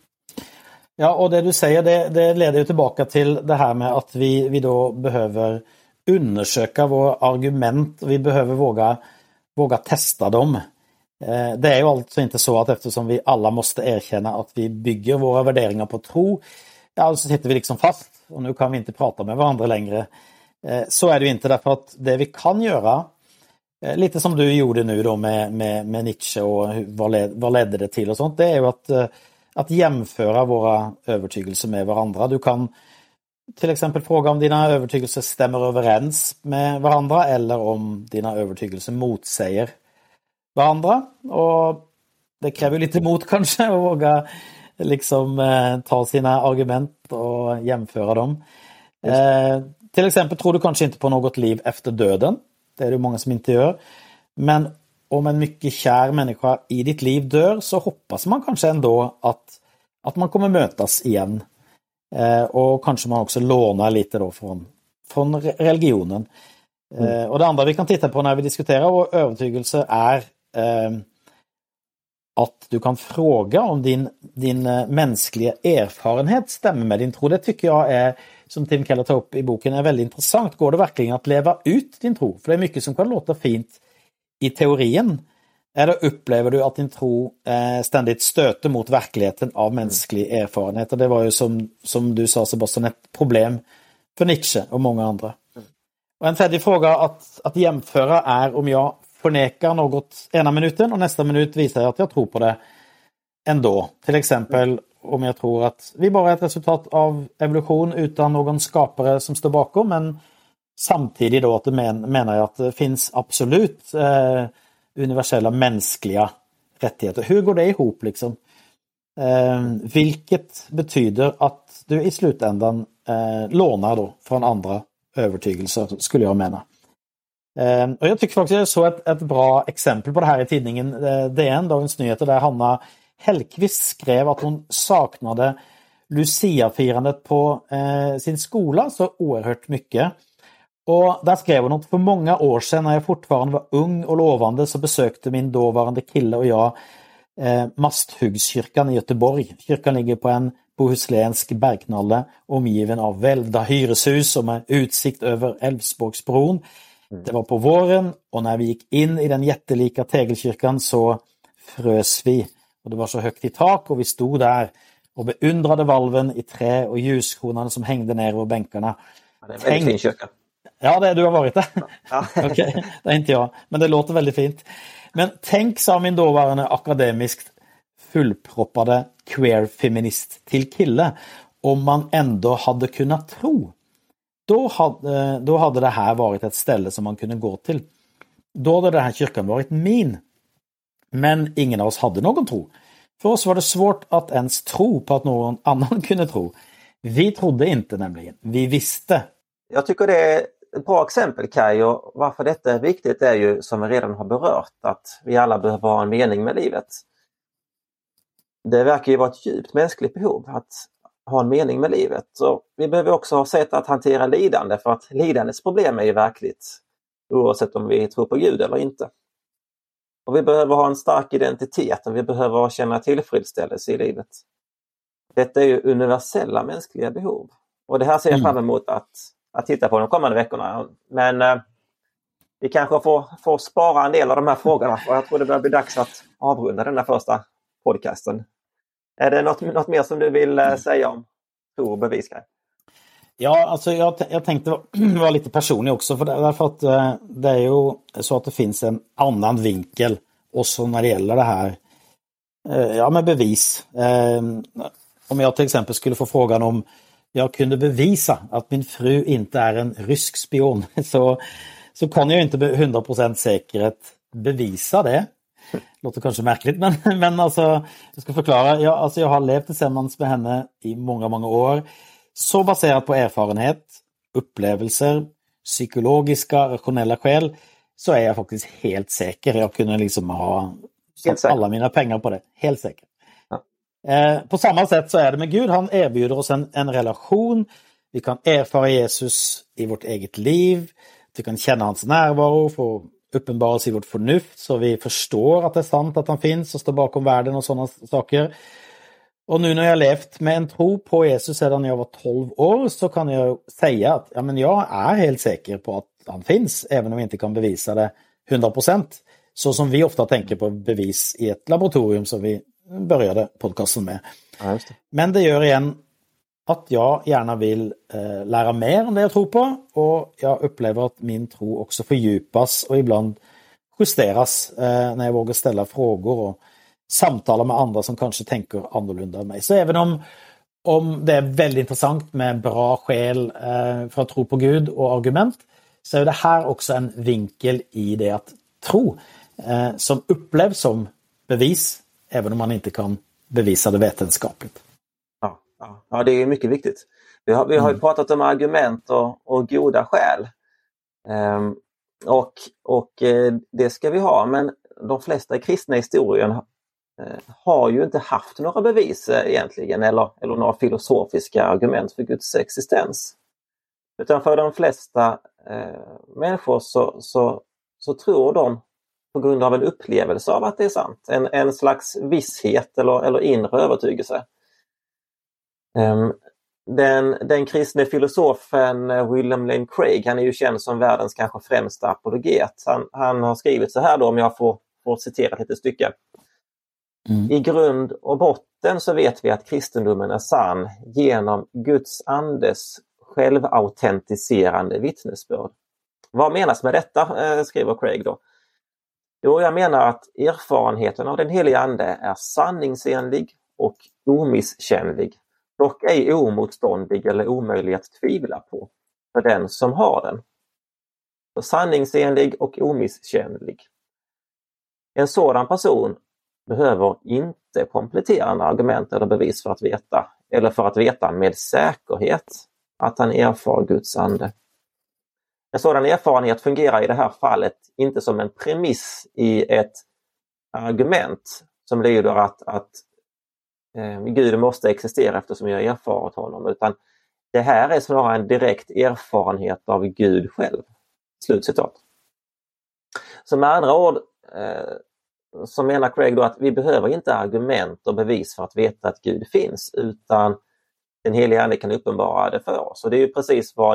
A: Ja, och det du säger, det, det leder ju tillbaka till det här med att vi, vi då behöver undersöka våra argument. Vi behöver våga, våga testa dem. Eh, det är ju alltså inte så att eftersom vi alla måste erkänna att vi bygger våra värderingar på tro, ja, så sitter vi liksom fast och nu kan vi inte prata med varandra längre. Eh, så är det ju inte, därför att det vi kan göra, eh, lite som du gjorde nu då med, med, med Nietzsche och vad, led, vad ledde det till och sånt, det är ju att eh, att jämföra våra övertygelser med varandra. Du kan till exempel fråga om dina övertygelser stämmer överens med varandra eller om dina övertygelser motsäger varandra. Och det kräver lite mod kanske att våga liksom eh, ta sina argument och jämföra dem. Eh, till exempel tror du kanske inte på något liv efter döden. Det är det många som inte gör. Men om en mycket kär människa i ditt liv dör, så hoppas man kanske ändå att, att man kommer mötas igen Eh, och kanske man också lånar lite då från, från religionen. Mm. Eh, och det andra vi kan titta på när vi diskuterar vår övertygelse är eh, att du kan fråga om din, din mänskliga erfarenhet stämmer med din tro. Det tycker jag är, som Tim Keller tar upp i boken, är väldigt intressant. Går det verkligen att leva ut din tro? För det är mycket som kan låta fint i teorin. Eller upplever du att din tro eh, ständigt stöter mot verkligheten av mänsklig erfarenhet? Och det var ju som, som du sa, Sebastian, ett problem för Nietzsche och många andra. Och en tredje fråga att, att jämföra är om jag förnekar något ena minuten och nästa minut visar jag att jag tror på det ändå. Till exempel om jag tror att vi bara är ett resultat av evolution utan någon skapare som står bakom, men samtidigt då att det men, menar jag att det finns absolut eh, universella mänskliga rättigheter. Hur går det ihop liksom? Eh, vilket betyder att du i slutändan eh, lånar då från andra övertygelser, skulle jag mena. Eh, och jag tycker faktiskt jag såg ett, ett bra exempel på det här i tidningen eh, D N, Dagens Nyheter, där Hanna Hellqvist skrev att hon saknade Lucia-firandet på eh, sin skola så oerhört mycket. Och där skrev hon att för många år sedan, när jag fortfarande var ung och lovande, så besökte min dåvarande kille och jag eh, Masthuggskyrkan i Göteborg. Kyrkan ligger på en bohuslänsk bergknalle omgiven av välvda hyreshus och med utsikt över Älvsborgsbron. Mm. Det var på våren och när vi gick in i den jättelika tegelkyrkan så frös vi. Och det var så högt i tak och vi stod där och beundrade valven i trä och ljuskronan som hängde ner över bänkarna.
B: Ja, det är en väldigt fin kyrka.
A: Ja, det, du har varit där.
B: Ja.
A: Okej, okay, det är inte jag. Men det låter väldigt fint. Men tänk, sa min dåvarande akademiskt fullproppade queer-feminist till kille, om man ändå hade kunnat tro. Då hade, då hade det här varit ett ställe som man kunde gå till. Då hade den här kyrkan varit min. Men ingen av oss hade någon tro. För oss var det svårt att ens tro på att någon annan kunde tro. Vi trodde inte nämligen. Vi visste.
B: Jag tycker det är ett bra exempel, Kaj, och varför detta är viktigt är ju, som vi redan har berört, att vi alla behöver ha en mening med livet. Det verkar ju vara ett djupt mänskligt behov att ha en mening med livet. Så vi behöver också ha sätt att hantera lidande, för att lidandets problem är ju verkligt, oavsett om vi tror på Gud eller inte. Och vi behöver ha en stark identitet och vi behöver känna tillfredsställelse i livet. Detta är ju universella mänskliga behov. Och det här ser jag fram emot att, att titta på de kommande veckorna. Men eh, vi kanske får, får spara en del av de här frågorna. Och jag tror det börjar bli dags att avrunda den här första podcasten. Är det något, något mer som du vill eh, säga om tro och bevis?
A: Ja, alltså jag, jag tänkte vara lite personlig också. För därför att eh, det är ju så att det finns en annan vinkel också när det gäller det här eh, ja, med bevis. Eh, om jag till exempel skulle få frågan om jag kunde bevisa att min fru inte är en rysk spion, så, så kan jag inte med hundra procent säkerhet bevisa det. Låter kanske märkligt, men, men alltså, jag ska förklara. Jag, alltså jag har levt tillsammans med henne i många, många år. Så baserat på erfarenhet, upplevelser, psykologiska, rationella skäl, så är jag faktiskt helt säker. Jag kunde liksom ha alla mina pengar på det. Helt säker. Ja. Eh, på samma sätt så är det med Gud. Han erbjuder oss en, en relation. Vi kan erfara Jesus i vårt eget liv. Vi kan känna hans närvaro, få uppenbaras i vårt förnuft så vi förstår att det är sant att han finns och står bakom världen och sådana saker. Och nu när jag levt med en tro på Jesus sedan jag var tolv år, så kan jag säga att ja, men jag är helt säker på att han finns, även om vi inte kan bevisa det hundra procent. Så som vi ofta tänker på bevis i ett laboratorium som vi började podcasten med.
B: Ja, just det.
A: Men det gör igen att jag gärna vill eh, lära mer än det jag tror på, och jag upplever att min tro också fördjupas och ibland justeras eh, när jag vågar ställa frågor och samtala med andra som kanske tänker annorlunda än mig. Så även om, om det är väldigt intressant med bra skäl eh, för att tro på Gud och argument, så är det här också en vinkel i det att tro eh, som upplevs som bevis, även om man inte kan bevisa det vetenskapligt.
B: Ja, ja. ja det är mycket viktigt. Vi har, vi har ju pratat om argument och, och goda skäl. Um, och och eh, det ska vi ha, men de flesta kristna historien eh, har ju inte haft några bevis eh, egentligen eller, eller några filosofiska argument för Guds existens. Utan för de flesta eh, människor så, så, så tror de på grund av en upplevelse av att det är sant. En, en slags visshet eller, eller inre övertygelse. Um, den, den kristne filosofen William Lane Craig, han är ju känd som världens kanske främsta apologet. Han, han har skrivit så här då, om jag får, får citera ett litet stycke. Mm. I grund och botten så vet vi att kristendomen är sann genom Guds andes självautentiserande vittnesbörd. Vad menas med detta, eh, skriver Craig då? Jo, jag menar att erfarenheten av den heliga ande är sanningsenlig och omisskännlig, dock ej omotståndlig eller omöjlig att tvivla på för den som har den. Så sanningsenlig och omisskännlig. En sådan person behöver inte kompletterande argument eller bevis för att veta, eller för att veta med säkerhet att han erfar Guds ande. En sådan erfarenhet fungerar i det här fallet inte som en premiss i ett argument som lyder att, att eh, Gud måste existera eftersom jag erfarit honom, utan det här är snarare en direkt erfarenhet av Gud själv. Slutcitat. Så med andra ord eh, så menar Craig då att vi behöver inte argument och bevis för att veta att Gud finns, utan den heliga ande kan uppenbara det för oss. Och det är ju precis vad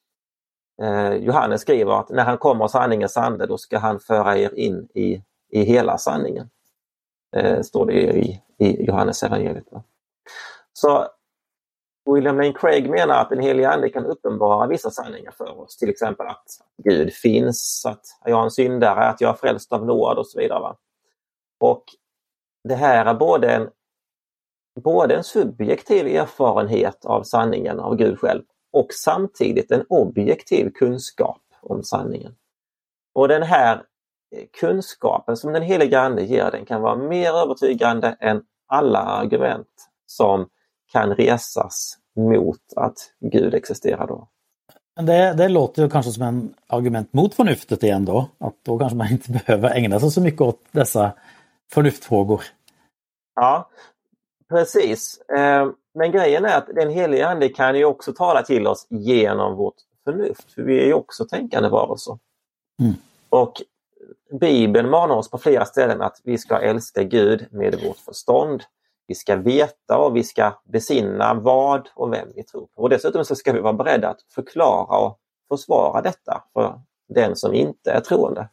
B: eh, Johannes skriver, att när han kommer sanningens ande, då ska han föra er in i, i hela sanningen. Eh, står det i, i Johannes evangeliet. Så William Lane Craig menar att den heliga ande kan uppenbara vissa sanningar för oss. Till exempel att Gud finns, att jag är en syndare, att jag är frälst av nåd och så vidare. Va? Och det här är både en, både en subjektiv erfarenhet av sanningen av Gud själv och samtidigt en objektiv kunskap om sanningen. Och den här kunskapen som den heliga ande ger, den kan vara mer övertygande än alla argument som kan resas mot att Gud existerar då.
A: Det, det låter ju kanske som en argument mot förnuftet igen då. Att då kanske man inte behöver ägna sig så mycket åt dessa förnuftfrågor.
B: Ja, precis. Men grejen är att den heliga ande kan ju också tala till oss genom vårt förnuft. För vi är ju också tänkande varelser. Mm. Och Bibeln manar oss på flera ställen att vi ska älska Gud med vårt förstånd. Vi ska veta och vi ska besinna vad och vem vi tror på. Och dessutom så ska vi vara beredda att förklara och försvara detta för den som inte är troende.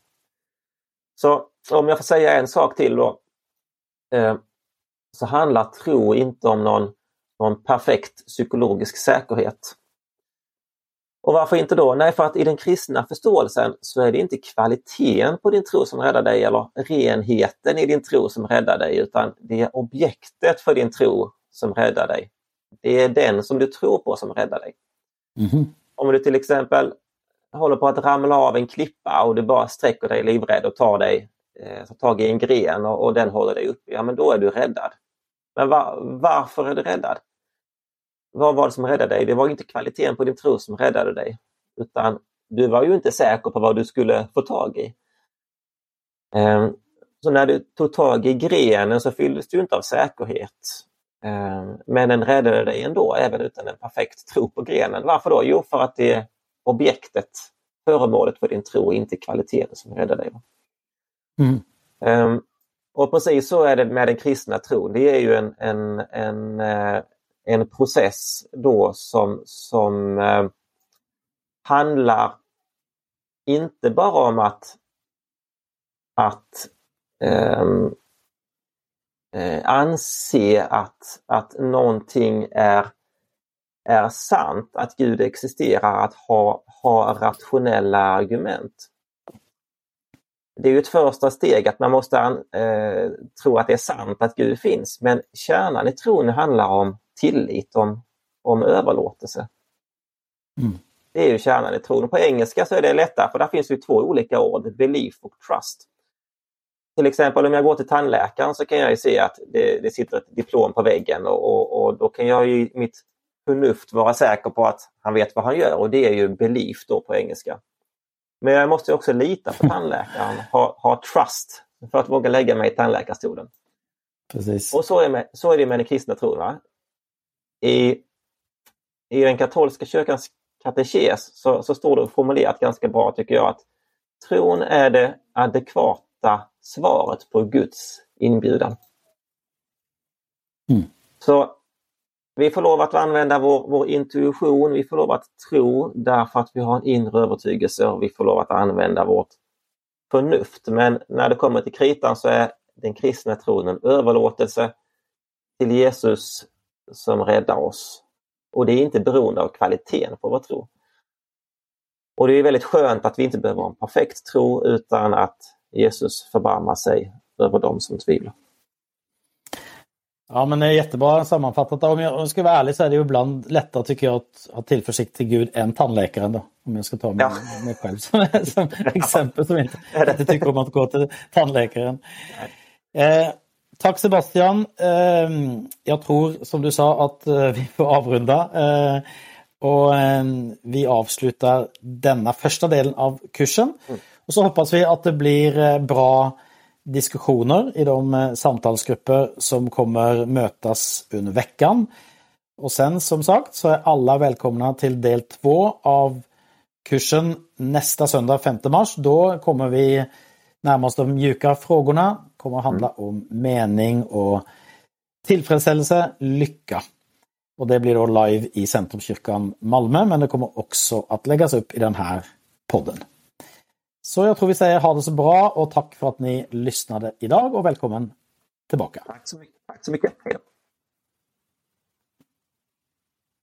B: Så om jag får säga en sak till då, eh, så handlar tro inte om någon, någon perfekt psykologisk säkerhet. Och varför inte då? Nej, för att i den kristna förståelsen så är det inte kvaliteten på din tro som räddar dig eller renheten i din tro som räddar dig, utan det är objektet för din tro som räddar dig. Det är den som du tror på som räddar dig. Mm-hmm. Om du till exempel håller på att ramla av en klippa och du bara sträcker dig livrädd och tar dig eh, tar tag i en gren och, och den håller dig uppe, ja men då är du räddad. Men var, varför är du räddad? Vad var det som räddade dig? Det var inte kvaliteten på din tro som räddade dig. Utan du var ju inte säker på vad du skulle få tag i. Um, så när du tog tag i grenen så fylldes du inte av säkerhet. Um, men den räddade dig ändå, även utan en perfekt tro på grenen. Varför då? Jo, för att det är objektet, föremålet för din tro, inte kvaliteten som räddar dig. Mm. Um, och precis så är det med den kristna tron. Det är ju en... en, en uh, en process då som, som eh, handlar inte bara om att, att eh, eh, anse att, att någonting är, är sant, att Gud existerar, att ha, ha rationella argument. Det är ju ett första steg att man måste eh, tro att det är sant att Gud finns, men kärnan i tron handlar om tillit, om, om överlåtelse. Mm. Det är ju kärnan i tron. Och på engelska så är det lättare, för där finns ju två olika ord, belief och trust. Till exempel om jag går till tandläkaren så kan jag ju se att det, det sitter ett diplom på väggen och, och, och då kan jag ju i mitt förnuft vara säker på att han vet vad han gör, och det är ju belief då på engelska. Men jag måste också lita på tandläkaren, ha, ha trust för att våga lägga mig i tandläkarstolen.
A: Precis.
B: Och så är, med, så är det med den kristna tron. Va? I, I den katolska kyrkans katekes så, så står det formulerat ganska bra tycker jag att tron är det adekvata svaret på Guds inbjudan.
A: Mm.
B: Så vi får lov att använda vår, vår intuition, vi får lov att tro därför att vi har en inre övertygelse och vi får lov att använda vårt förnuft. Men när det kommer till kritan så är den kristna tron en överlåtelse till Jesus som räddar oss. Och det är inte beroende av kvaliteten på vår tro. Och det är väldigt skönt att vi inte behöver ha en perfekt tro utan att Jesus förbarmar sig över dem som tvivlar.
A: Ja, men det är jättebra sammanfattat. Om jag, om jag ska vara ärlig så är det ju ibland lättare tycker jag att ha tillförsikt till Gud än tandläkaren då. Om jag ska ta mig, ja. mig själv som, som exempel som inte, inte tycker om att gå till tandläkaren. Eh, tack Sebastian. Eh, jag tror som du sa att eh, vi får avrunda. Eh, och eh, vi avslutar denna första delen av kursen. Mm. Och så hoppas vi att det blir eh, bra diskussioner i de eh, samtalsgrupper som kommer mötas under veckan. Och sen som sagt så är alla välkomna till del två av kursen nästa söndag femte mars. Då kommer vi närmast de mjuka frågorna. Kommer att handla mm. om mening och tillfredsställelse, lycka. Och det blir då live i Centrumkyrkan Malmö, men det kommer också att läggas upp i den här podden. Så jag tror vi säger ha det så bra och tack för att ni lyssnade idag och välkommen tillbaka.
B: Tack så mycket. Tack så mycket. Hej då.